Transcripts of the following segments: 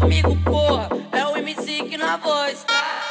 amigo, porra, é o MC que na voz.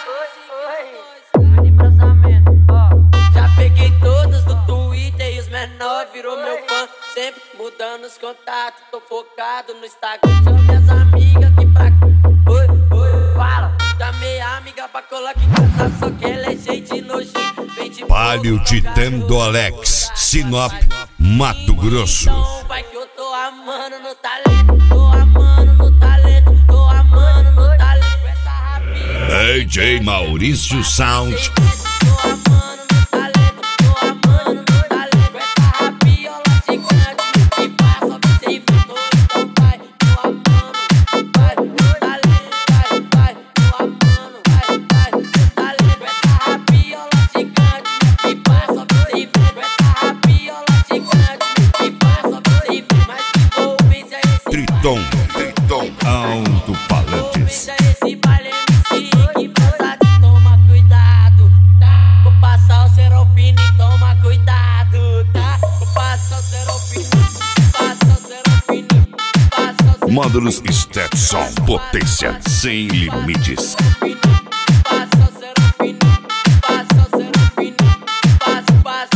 Já peguei todas do Twitter e os menores virou meu fã. Sempre mudando os contatos, tô focado no Instagram. Chamo minhas amigas aqui pra cá. Oi, fala. Chamei a amiga pra colar aqui em casa, só que ela é jeito de nojinho. Palio de Tendoalex, Sinop, Mato Grosso. Então vai que eu tô amando no talento, tô amando no talento, tô amando no talento. Essa rapinha DJ Maurício Sound. tô amando no talento, tô amando no talento. Essa rapiola gigante que passa sem vitor. Então vai, tô amando, vai, no talento, vai, tô amando, vai, no talento. Essa rapiola gigante que passa sem vitor. Essa rapiola gigante que passa sem vitor. Mas que envolvência esse Triton, alto-falantes. esse baile MC que passa de toma cuidado, tá? Vou passar o Serofine, toma cuidado, tá? Vou passar o Serofine, passa o Serofine, passa o Serofine. Módulos Stetson, potência sem limites. Passa o Serofine, passa o Serofine, passa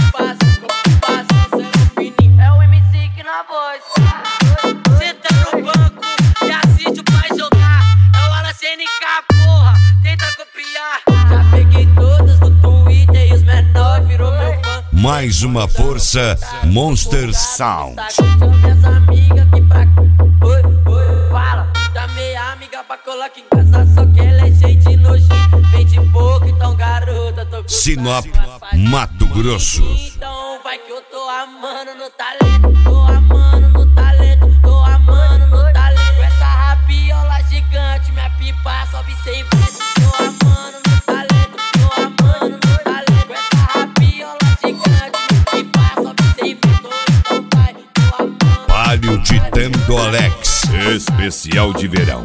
o Serofine. É o MC que na voz. Senta no banco e assiste o pai jogar. É o Ala CNK, porra, tenta copiar. Já peguei todas do Twitter e os menores virou meu fã. Mais uma força, Monster Sound. Chamo minhas amigas aqui pra cá. Oi, fala. Chamei a amiga pra colar aqui em casa, só que ela é jeito de nojinho. Vem de pouco, então garota, tô com Sinop, Mato Grosso. Então vai que eu tô amando no talento, tô amando no talento, tô amando no talento. Essa rapiola gigante, minha pipa sobe sem vento. Tô amando no talento, tô amando no talento. Essa rapiola gigante, minha pipa sobe sem vento. Então vai, tô amando. Palio de Tendoalex, especial de verão.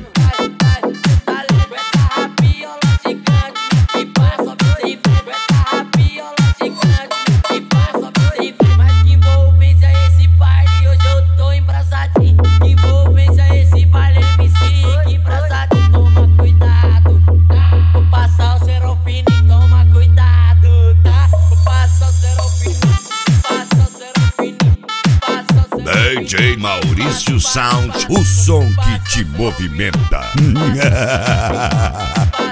Essa rapiola gigante, minha pipa sobe sem vento. Essa rapiola gigante, minha pipa sobe sem vento. Mas que envolvência esse baile, hoje eu tô embrasadinho. Que envolvência esse baile MC, que embrasadinho. Toma cuidado, tá? Vou passar o Serofine, toma cuidado, tá? Vou passar o Serofine, passa o Serofine, passa o Serofine. DJ Maurício Sound, o som que te movimenta.